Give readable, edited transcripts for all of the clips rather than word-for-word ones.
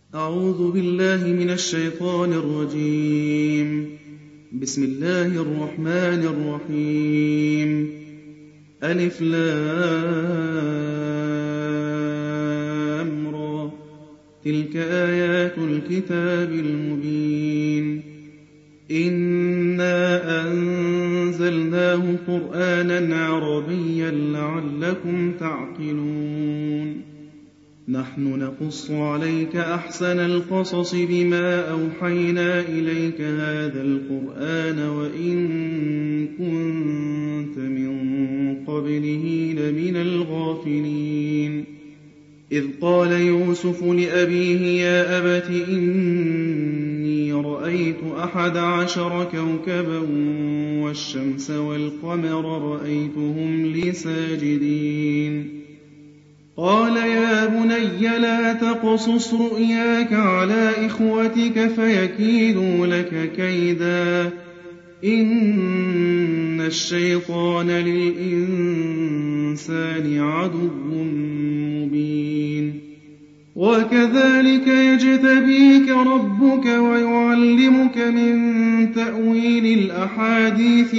أعوذ بالله من الشيطان الرجيم. بسم الله الرحمن الرحيم. ألف لام را. تلك آيات الكتاب المبين. إنا أنزلناه قرآنا عربيا لعلكم تعقلون. نحن نقص عليك أحسن القصص بما أوحينا إليك هذا القرآن وإن كنت من قبله لمن الغافلين. إذ قال يوسف لأبيه يا أبت إني رأيت 11 كوكبا والشمس والقمر رأيتهم لي ساجدين. قال يا بني لا تقصص رؤياك على إخوتك فيكيدوا لك كيدا إن الشيطان للإنسان عدو مبين. وكذلك يجتبيك ربك ويعلمك من تأويل الأحاديث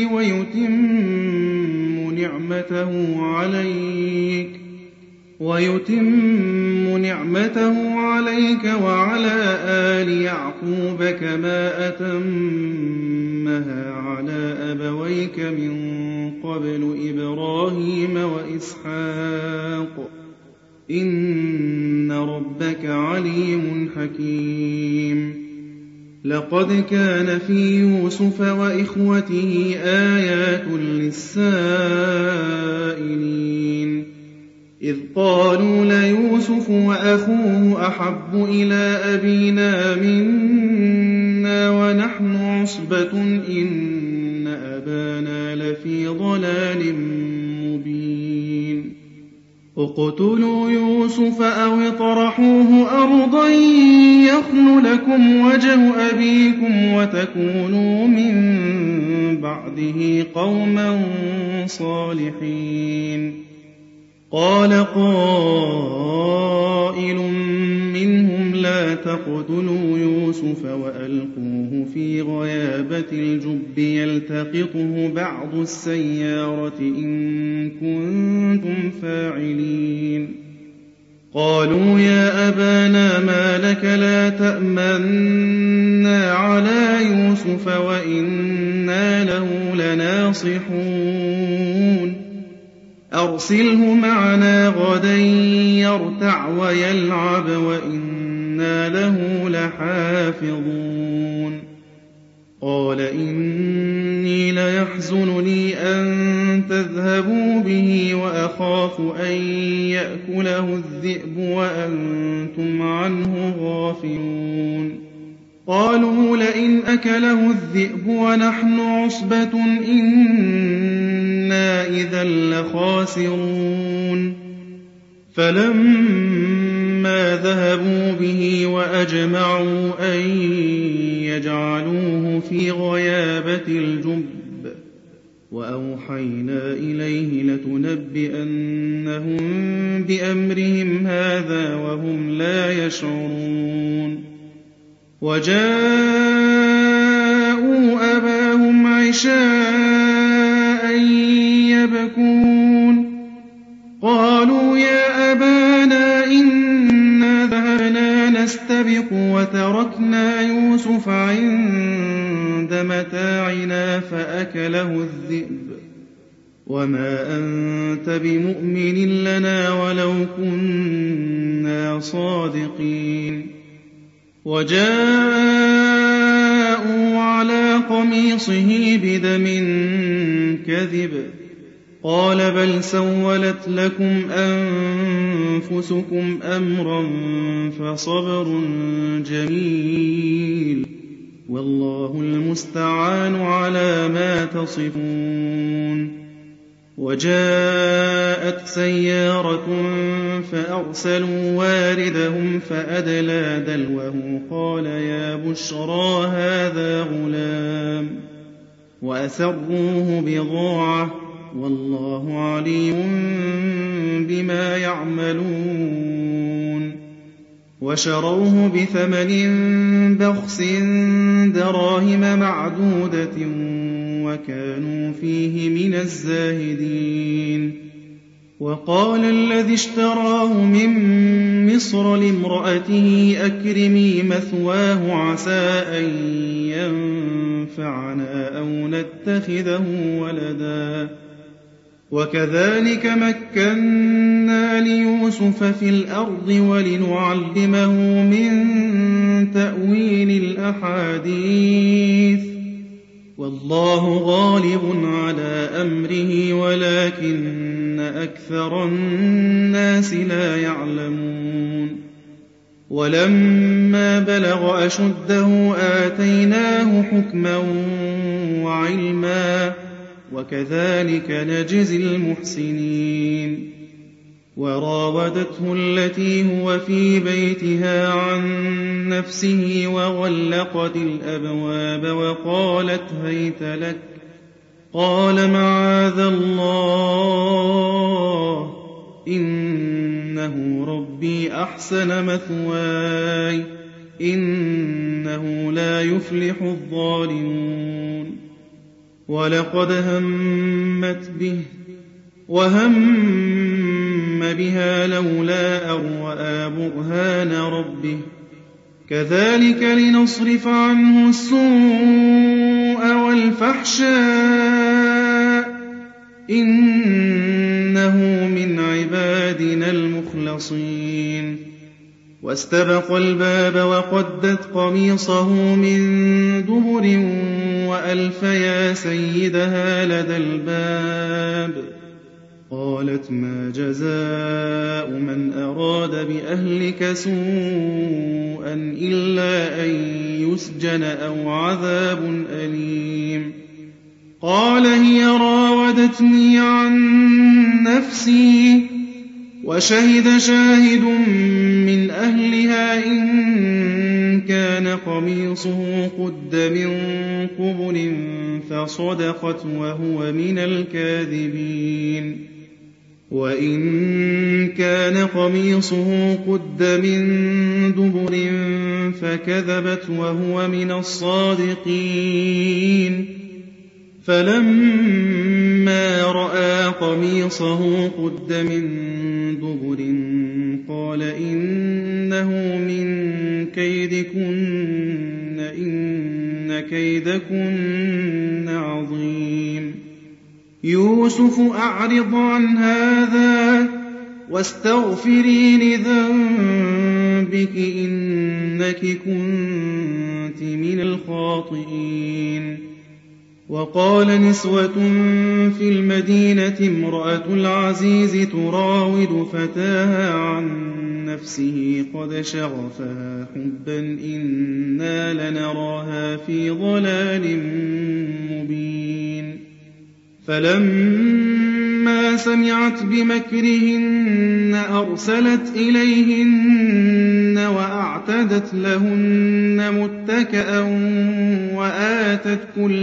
ويتم نعمته عليك وعلى آل يعقوب كما أتمها على أبويك من قبل إبراهيم وإسحاق إن ربك عليم حكيم. لقد كان في يوسف وإخوته آيات للسائلين. إذ قالوا ليوسف وأخوه أحب إلى أبينا منا ونحن عصبة إن أبانا لفي ضلال مبين. اقتلوا يوسف أو اطرحوه أرضا يخل لكم وجه أبيكم وتكونوا من بعده قوما صالحين. قال قائل منهم لا تقتلوا يوسف وألقوه في غيابة الجب يلتقطه بعض السيارة إن كنتم فاعلين. قالوا يا أبانا ما لك لا تأمنا على يوسف وإنا له لناصحون. أرسله معنا غدا يرتع ويلعب وإنا له لحافظون. قال إني ليحزنني أن تذهبوا به وأخاف أن يأكله الذئب وأنتم عنه غافلون. قالوا لئن أكله الذئب ونحن عصبة إنا إذا لخاسرون. فلما ذهبوا به وأجمعوا أن يجعلوه في غيابة الجب وأوحينا إليه لتنبئنهم بأمرهم هذا وهم لا يشعرون. وجاءوا أباهم عشاء يبكون. قالوا يا أبانا إنا ذهبنا نستبق وتركنا يوسف عند متاعنا فأكله الذئب وما أنت بمؤمن لنا ولو كنا صادقين. وجاءوا على قميصه بدم كذب قال بل سولت لكم أنفسكم أمرا فصبر جميل والله المستعان على ما تصفون. وجاءت سيارة فأرسلوا واردهم فأدلى دلوه قال يا بشرى هذا غلام وأسروه بضاعة والله عليم بما يعملون. وشروه بثمن بخس دراهم معدودة وكانوا فيه من الزاهدين. وقال الذي اشتراه من مصر لامرأته أكرمي مثواه عسى أن ينفعنا أو نتخذه ولدا. وكذلك مكنا ليوسف في الأرض ولنعلمه من تأويل الأحاديث والله غالب على أمره ولكن أكثر الناس لا يعلمون. ولما بلغ أشده آتيناه حكما وعلما وكذلك نجزي المحسنين. وراودته التي هو في بيتها عن نفسه وغلقت الأبواب وقالت هيت لك قال معاذ الله إنه ربي أحسن مثواي إنه لا يفلح الظالمون. ولقد همت به وهم بها لولا أن رأى برهان ربه كذلك لنصرف عنه السوء والفحشاء إنه من عبادنا المخلصين. واستبق الباب وقدت قميصه من دبر وألف يا سيدها لدى الباب. قالت ما جزاء من أراد بأهلك سوءا إلا أن يسجن أو عذاب أليم. قال هي راودتني عن نفسي وشهد شاهد من أهلها إن كان قميصه قد من قبل فصدقت وهو من الكاذبين. وإن كان قميصه قد من دبر فكذبت وهو من الصادقين. فلما رأى قميصه قد من دبر قال إنه من كيدكن إن كيدكن عظيم. يوسف أعرض عن هذا واستغفري لذنبك إنك كنت من الخاطئين. وقال نسوة في المدينة امرأة العزيز تراود فتاها عن نفسه قد شغفها حبا إنا لنراها في ضلال مبين. فلما سمعت بمكرهن أرسلت إليهن وأعتدت لهن متكأ وآتت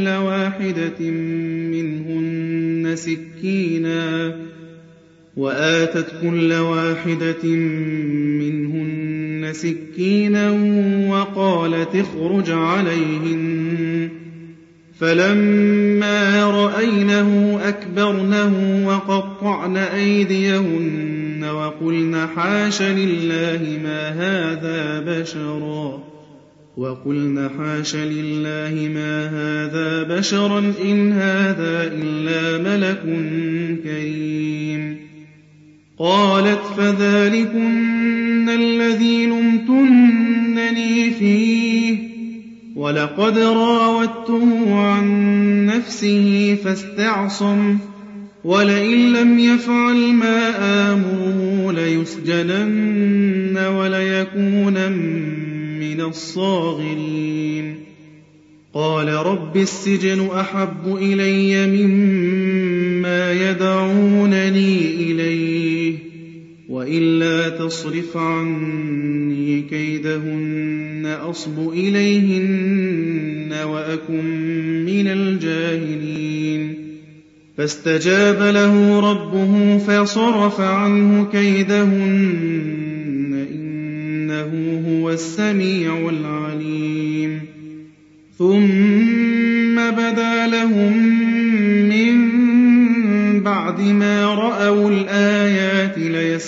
كل واحدة منهن سكينا وقالت اخرج عليهن. فلما رأينه أكبرنه وقطعن أيديهن وقلن حاش لله ما هذا بشرا إن هذا إلا ملك كريم. قالت فذلكن الذي لمتنني فيه ولقد راودته عن نفسه فاستعصم ولئن لم يفعل ما آمره ليسجنن وليكونن من الصاغرين. قال رب السجن أحب إلي مما يدعونني إليه وإلا تصرف عني كيدهن أصب إليهن وأكن من الجاهلين. فاستجاب له ربه فصرف عنه كيدهن إنه هو السميع العليم ثم بدا لهم من بعد ما رأوا الآيات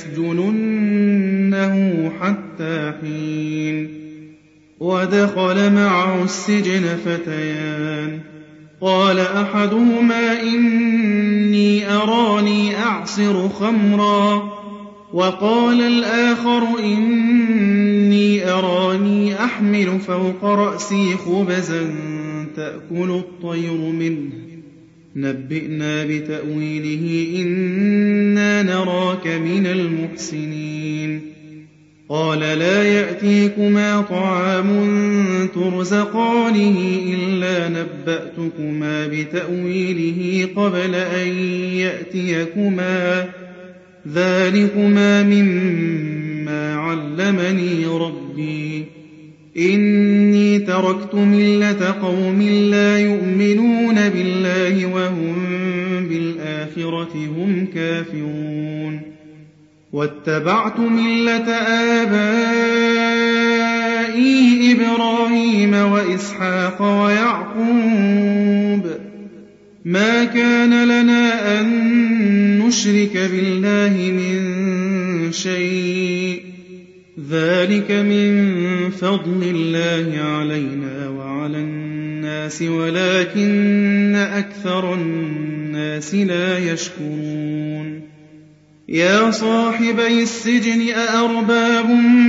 ليسجننه حتى حين ودخل معه السجن فتيان قال أحدهما إني أراني أعصر خمرا وقال الآخر إني أراني أحمل فوق رأسي خبزا تأكل الطير منه نبئنا بتأويله إنا نراك من المحسنين قال لا يأتيكما طعام ترزقانه إلا نبأتكما بتأويله قبل أن يأتيكما ذلكما مما علمني ربي إني تركت ملة قوم لا يؤمنون بالله وهم بالآخرة هم كافرون واتبعت ملة آبائي إبراهيم وإسحاق ويعقوب ما كان لنا أن نشرك بالله من شيء ذلك من فضل الله علينا وعلى الناس ولكن أكثر الناس لا يشكرون يا صاحبي السجن أأرباب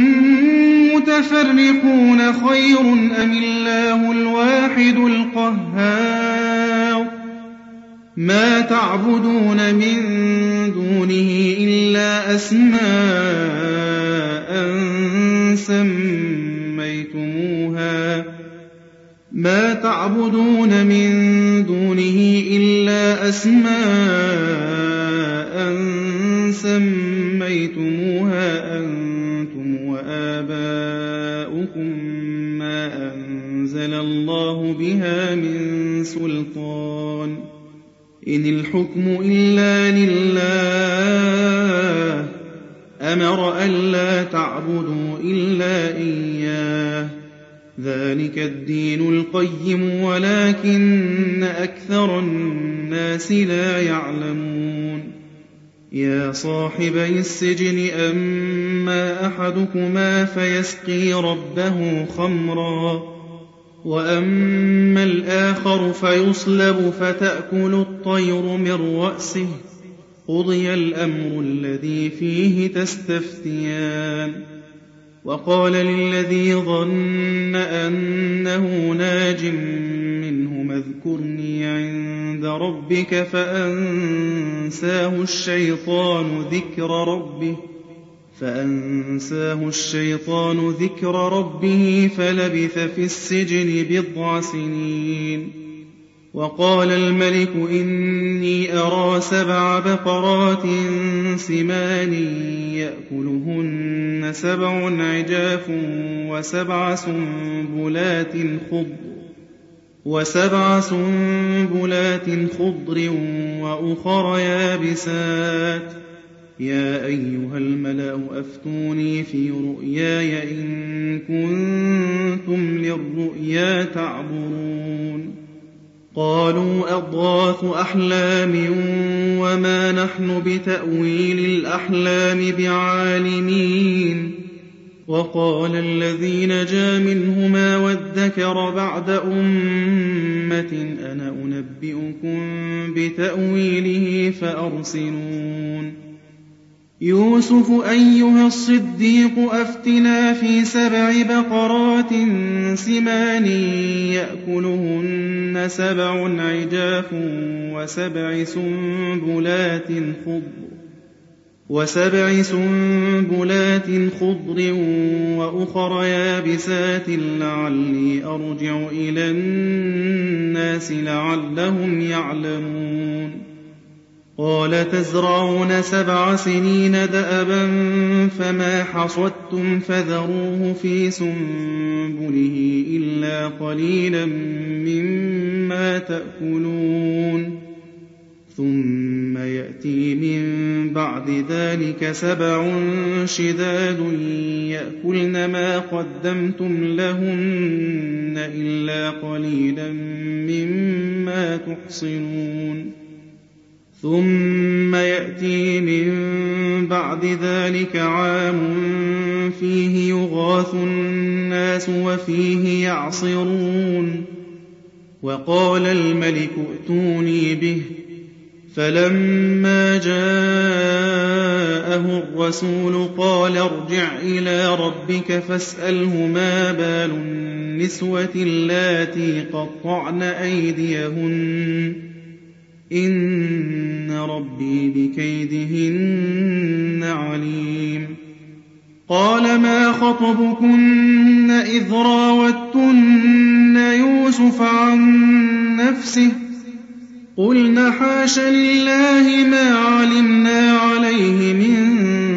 متفرقون خير أم الله الواحد القهار ما تعبدون من دونه إلا أسماء سميتموها أنتم وآباؤكم ما أنزل الله بها من سلطان إن الحكم إلا لله أمر ألا تعبدوا إلا إياه ذلك الدين القيم ولكن أكثر الناس لا يعلمون يا صاحبي السجن أما أحدكما فيسقي ربه خمرا وأما الآخر فيصلب فتأكل الطير من رأسه قضي الأمر الذي فيه تستفتيان وقال للذي ظن أنه ناج منهما اذكرني عند ربك فأنساه الشيطان ذكر ربه فلبث في السجن 9 سنين وقال الملك إني أرى 7 بقرات سمان يأكلهن 7 عجاف و7 سنبلات خضر وأخر يابسات يا أيها الملأ أفتوني في رؤياي إن كنتم للرؤيا تعبرون قالوا أضغاث أحلام وما نحن بتأويل الأحلام بعالمين وقال الذي نجا منهما وادكر بعد أمة أنا أنبئكم بتأويله فأرسلون يوسف أيها الصديق أفتنا في 7 بقرات سمان يأكلهن 7 عجاف و7 سنبلات خضر وأخر يابسات لعلي أرجع إلى الناس لعلهم يعلمون قال تزرعون 7 سنين دأبا فما حصدتم فذروه في سنبله إلا قليلا مما تأكلون ثم يأتي من بعد ذلك 7 شداد يأكلن ما قدمتم لهن إلا قليلا مما تحصنون ثم يأتي من بعد ذلك عام فيه يغاث الناس وفيه يعصرون وقال الملك ائتوني به فلما جاءه الرسول قال ارجع إلى ربك فاسأله ما بال النسوة اللاتي قطعن أيديهن إن ربي بكيدهن عليم قال ما خطبكن إذ راوتن يوسف عن نفسه قلنا حاش لله ما علمنا عليه من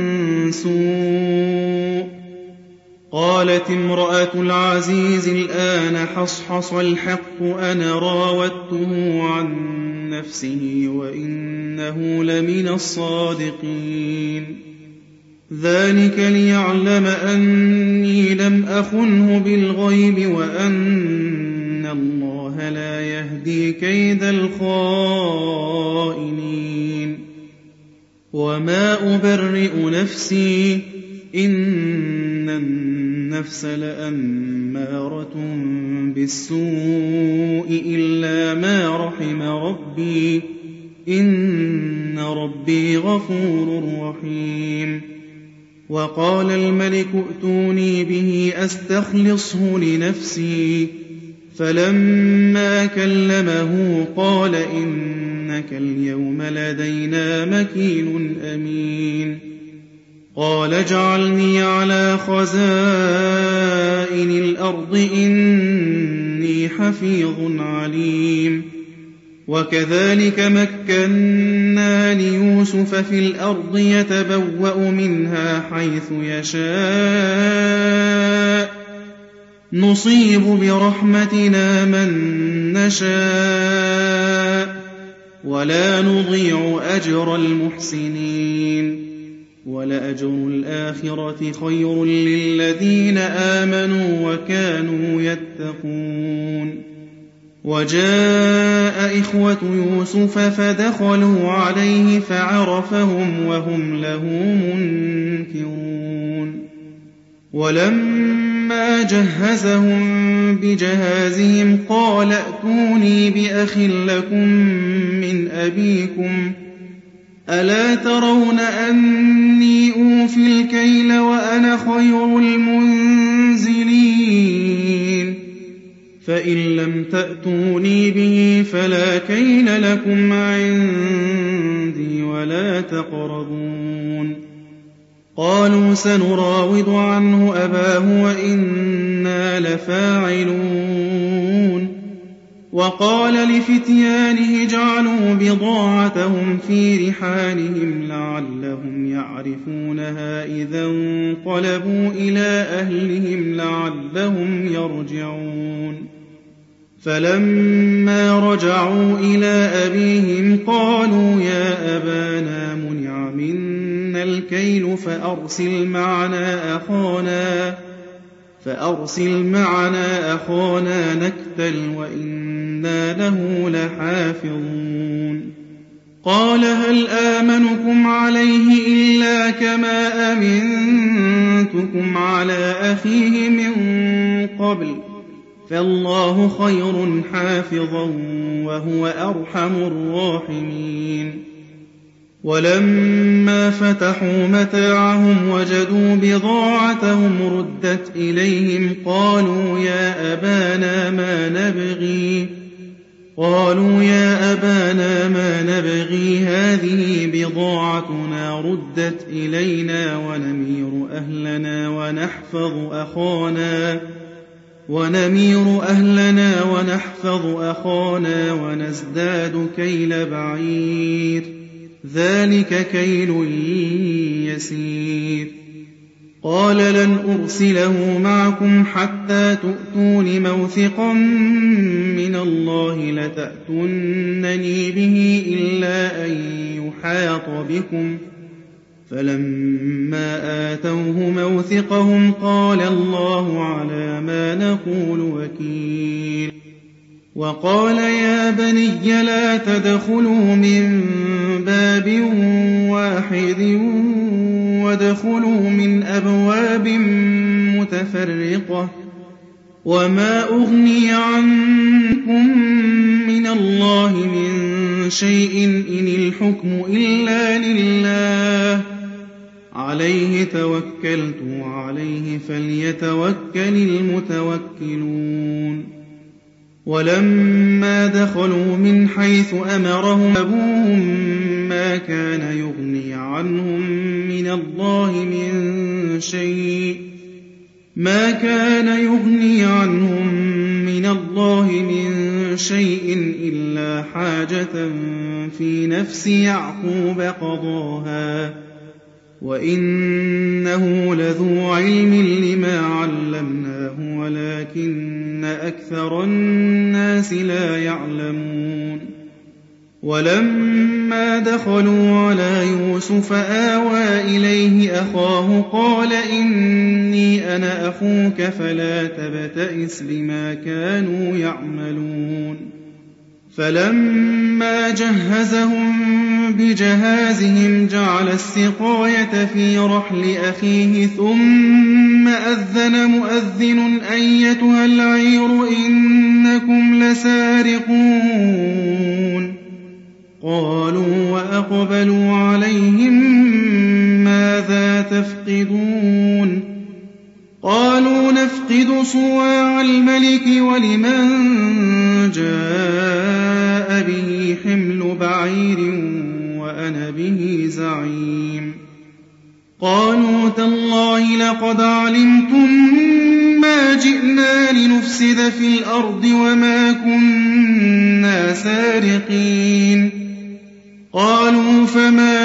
سوء قالت امرأة العزيز الآن حصحص الحق أنا راودته عن نفسه وإنه لمن الصادقين ذلك ليعلم أني لم أخنه بالغيب وأن الله لا يهدي كيد الخائنين وما أبرئ نفسي إن النفس لأمارة بالسوء إلا ما رحم ربي إن ربي غفور رحيم وقال الملك ائتوني به أستخلصه لنفسي فلما كلمه قال إنك اليوم لدينا مكين أمين قال اجعلني على خزائن الأرض إني حفيظ عليم وكذلك مكنا ليوسف في الأرض يتبوأ منها حيث يشاء نصيب برحمتنا من نشاء ولا نضيع أجر المحسنين ولأجر الآخرة خير للذين آمنوا وكانوا يتقون وجاء إخوة يوسف فدخلوا عليه فعرفهم وهم له منكرون ولما جهزهم بجهازهم قال ائتوني بأخ لكم من أبيكم ألا ترون أني أوفي الكيل وأنا خير المنزلين فإن لم تأتوني به فلا كيل لكم عندي ولا تقربون قالوا سنراود عنه أباه وإنا لفاعلون وقال لفتيانه جعلوا بضاعتهم في رحالهم لعلهم يعرفونها إذا انقلبوا إلى أهلهم لعلهم يرجعون فلما رجعوا إلى أبيهم قالوا يا أبانا منع منا الكيل فأرسل معنا أخانا نكتل وإنا له لحافظون قال هل آمنكم عليه إلا كما أمنتكم على أخيه من قبل فالله خير حافظا وهو أرحم الراحمين ولما فتحوا متاعهم وجدوا بضاعتهم ردت إليهم قالوا يا أبانا ما نبغي هذه بضاعتنا ردت إلينا ونمير أهلنا ونحفظ أخانا ونزداد كيل بعير ذلك كيل يسير قال لن أرسله معكم حتى تؤتون موثقا من الله لتأتونني به إلا أن يحاط بكم. فلما آتوه موثقهم قال الله على ما نقول وكيل. وقال يا بني لا تدخلوا من باب واحد وادخلوا من أبواب متفرقة وما أغني عنكم من الله من شيء إن الحكم إلا لله عليه توكلت وعليه فليتوكل المتوكلون. ولما دخلوا من حيث أمرهم أبوهم ما كان يغني عنهم من الله من شيء إلا حاجة في نفس يعقوب قضاها وإنه لذو علم لما علمناه ولكن أكثر الناس لا يعلمون. ولما دخلوا على يوسف آوى إليه أخاه قال إني أنا أخوك فلا تبتئس بما كانوا يعملون. فلما جهزهم بجهازهم جعل السقاية في رحل أخيه ثم أذن مؤذن أيتها العير إنكم لسارقون. قالوا وأقبلوا عليهم ماذا تفقدون؟ قالوا نفقد صواع الملك ولمن جاء به حمل بعير وأنا به زعيم. قالوا تالله لقد علمتم ما جئنا لنفسد في الأرض وما كنا سارقين. قالوا فما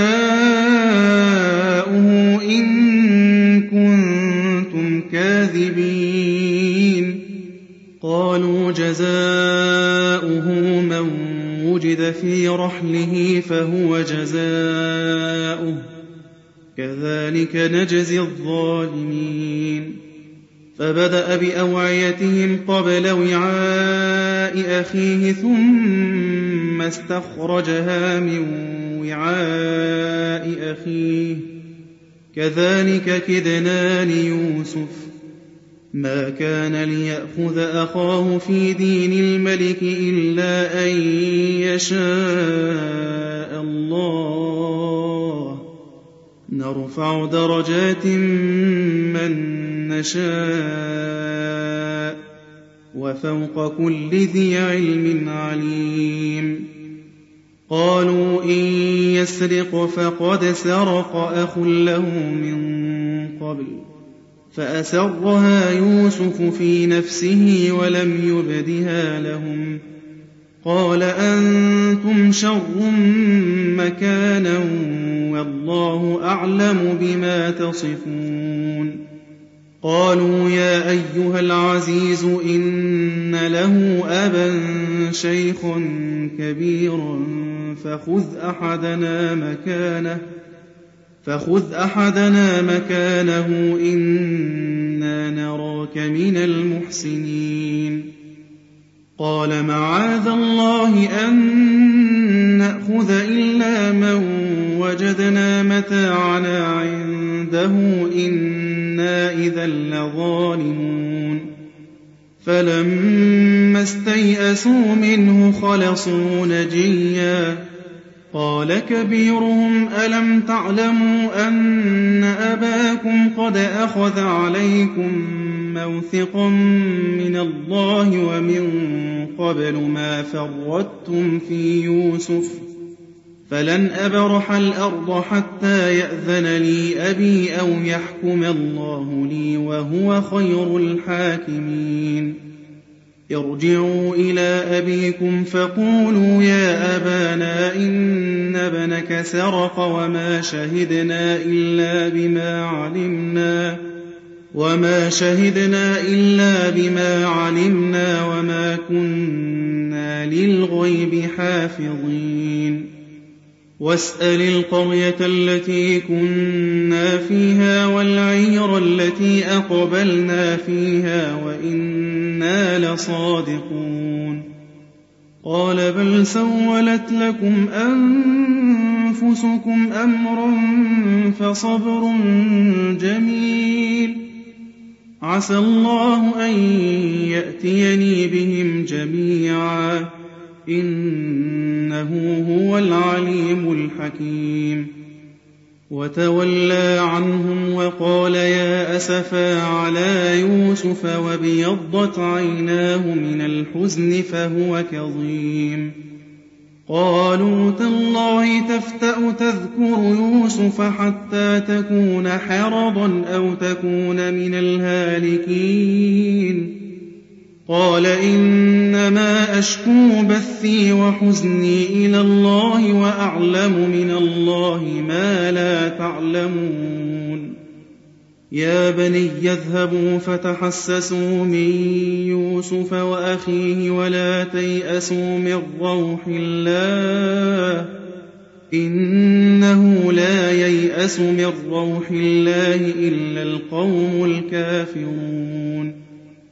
جزاؤه إن كنتم كاذبين؟ قالوا جزاؤه من وجد في رحله فهو جزاؤه كذلك نجزي الظالمين. فبدأ بأوعيتهم قبل وعاء أخيه ثم استخرجها من وعاء أخيه كذلك كدنا ليوسف. ما كان ليأخذ أخاه في دين الملك إلا أن يشاء الله نرفع درجات من نشاء وفوق كل ذي علم عليم. قالوا إن يسرق فقد سرق أخ له من قبل فأسرها يوسف في نفسه ولم يبدها لهم. قال أنتم شر مكانا والله أعلم بما تصفون. قالوا يا أيها العزيز إن له أبا شيخا كبيرا فخذ أحدنا مكانه إنا نراك من المحسنين. قال معاذ الله أن نأخذ إلا من وجدنا متاعنا عنده إنا إذا لظالمون. فلما استيئسوا منه خلصوا نجيا. قال كبيرهم ألم تعلموا أن أباكم قد أخذ عليكم موثقا من الله ومن قبل ما فرطتم في يوسف فلن أبرح الأرض حتى يأذن لي أبي أو يحكم الله لي وهو خير الحاكمين. ارجعوا إلى أبيكم فقولوا يا أبانا إن ابنك سرق وما شهدنا إلا بما علمنا وما كنا للغيب حافظين واسأل القرية التي كنا فيها والعير التي أقبلنا فيها وإنا لصادقون قال بل سولت لكم أنفسكم أمرا فصبر جميل عسى الله أن يأتيني بهم جميعا إنه هو العليم الحكيم وتولى عنهم وقال يا أسفا على يوسف وابيضت عيناه من الحزن فهو كظيم قالوا تالله تفتأ تذكر يوسف حتى تكون حرضا أو تكون من الهالكين قال إنما أشكو بثي وحزني إلى الله وأعلم من الله ما لا تعلمون يا بني اذهبوا فتحسسوا من يوسف وأخيه ولا تيأسوا من روح الله إنه لا ييأس من روح الله إلا القوم الكافرون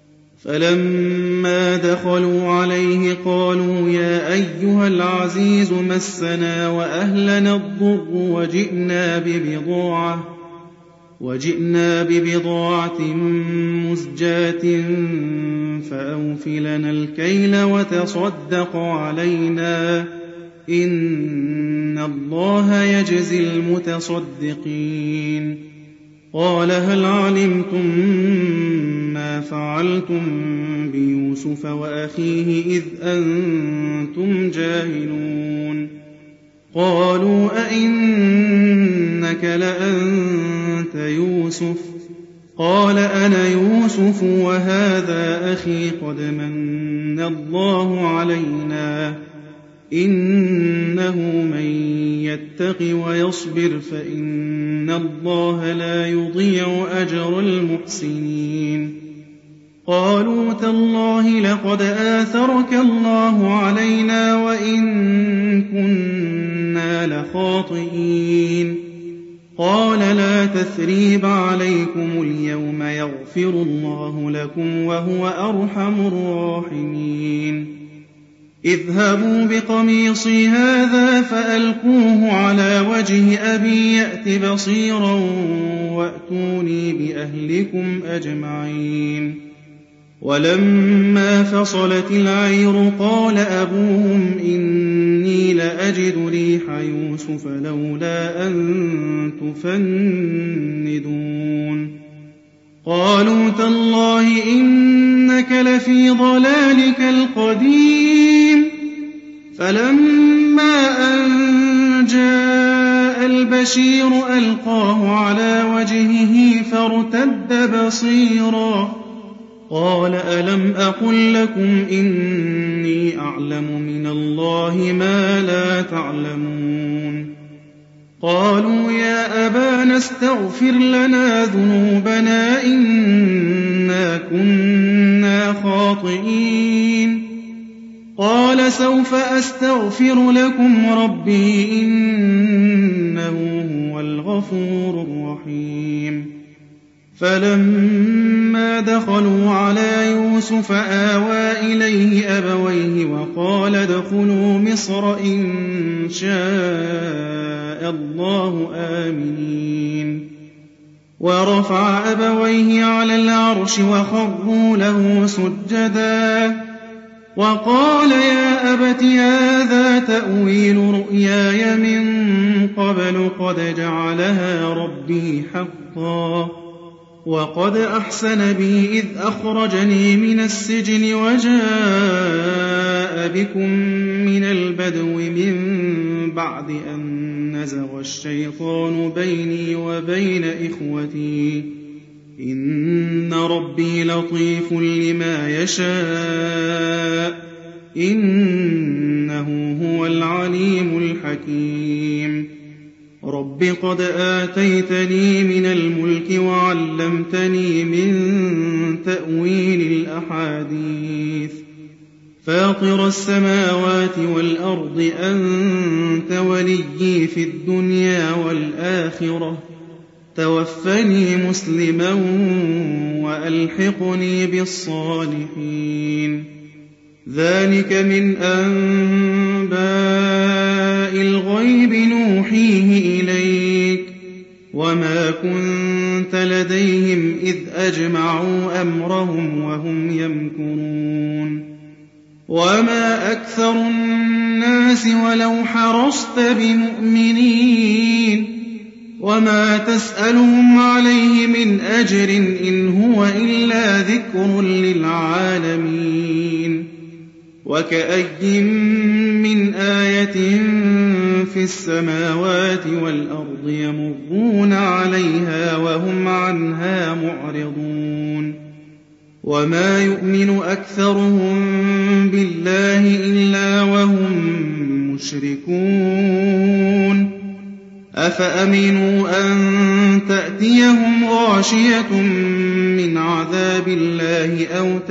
فلما دخلوا عليه قالوا يا أيها العزيز مسنا وأهلنا الضر وجئنا ببضاعة مزجاة فأوف لنا الكيل وتصدق علينا إن الله يجزي المتصدقين قال هل علمتم ما فعلتم بيوسف وأخيه إذ أنتم جاهلون قالوا أئنك لأنت يوسف قال أنا يوسف وهذا أخي قد من الله علينا إنه من يتق ويصبر فإن الله لا يضيع أجر المحسنين قالوا تالله لقد آثرك الله علينا وإن كنا لخاطئين قال لا تثريب عليكم اليوم يغفر الله لكم وهو أرحم الراحمين اذهبوا بقميصي هذا فألقوه على وجه أبي يأت بصيرا وأتوني بأهلكم أجمعين ولما فصلت العير قال أبوهم إني لأجد ريح يوسف لولا أن تفندون قالوا تالله إنك لفي ضلالك القديم فلما أن جاء البشير ألقاه على وجهه فارتد بصيرا قال ألم أقل لكم إني أعلم من الله ما لا تعلمون قالوا يا أبانا استغفر لنا ذنوبنا إنا كنا خاطئين قال سوف أستغفر لكم ربي إنه هو الغفور الرحيم فلما دخلوا على يوسف آوى إليه أبويه وقال ادخلوا مصر إن شاء الله آمنين ورفع أبويه على العرش وخروا له سجدا وقال يا أبت هذا تأويل رؤياي من قبل قد جعلها ربي حقا وقد أحسن بي إذ أخرجني من السجن وجاء بكم من البدو من بعد أن نزغ الشيطان بيني وبين إخوتي إن إِنَّ رَبِّي لَطِيفٌ لِّمَا يَشَاءُ إِنَّهُ هُوَ الْعَلِيمُ الْحَكِيمُ رَبِّ قَدْ آتَيْتَنِي مِنَ الْمُلْكِ وَعَلَّمْتَنِي مِن تَأْوِيلِ الْأَحَادِيثِ فاطر السماوات والأرض أنت وليي في الدنيا والآخرة توفني مسلما وألحقني بالصالحين ذلك من أنباء الغيب نوحيه إليك وما كنت لديهم إذ أجمعوا أمرهم وهم يمكرون وما أكثر الناس ولو حرصت بمؤمنين وما تسألهم عليه من أجر إن هو إلا ذكر للعالمين وكأي من آية في السماوات والأرض يمرون عليها وهم عنها معرضون وما يؤمن أكثرهم بالله إلا وهم مشركون أفأمنوا أن تأتيهم غاشية من عذاب الله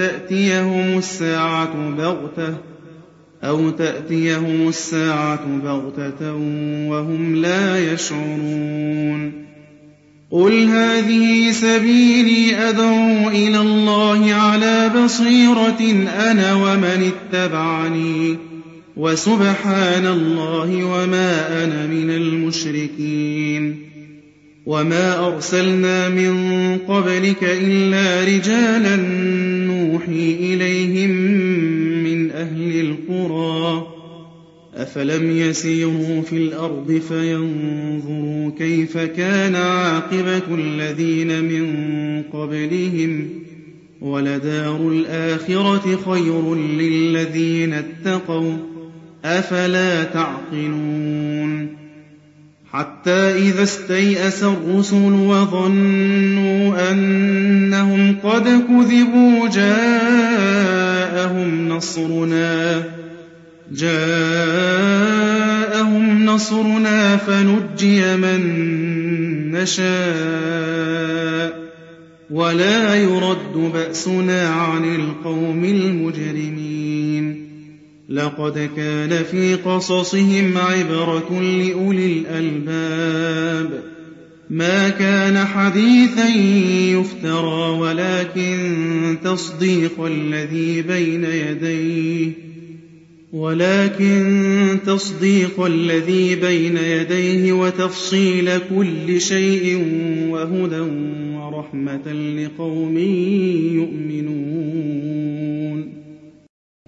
أو تأتيهم الساعة بغتة وهم لا يشعرون قل هذه سبيلي أدعو إلى الله على بصيرة أنا ومن اتبعني وسبحان الله وما أنا من المشركين وما أرسلنا من قبلك إلا رجالا نوحي إليهم من أهل القرى أفلم يسيروا في الأرض فينظروا كيف كان عاقبة الذين من قبلهم ولدار الآخرة خير للذين اتقوا أفلا تعقلون حتى إذا استيأس الرسل وظنوا أنهم قد كذبوا جاءهم نصرنا فنجي من نشاء ولا يرد بأسنا عن القوم المجرمين لقد كان في قصصهم عبرة لأولي الألباب ما كان حديثا يفترى ولكن تصديق الذي بين يديه وتفصيل كل شيء وهدى ورحمة لقوم يؤمنون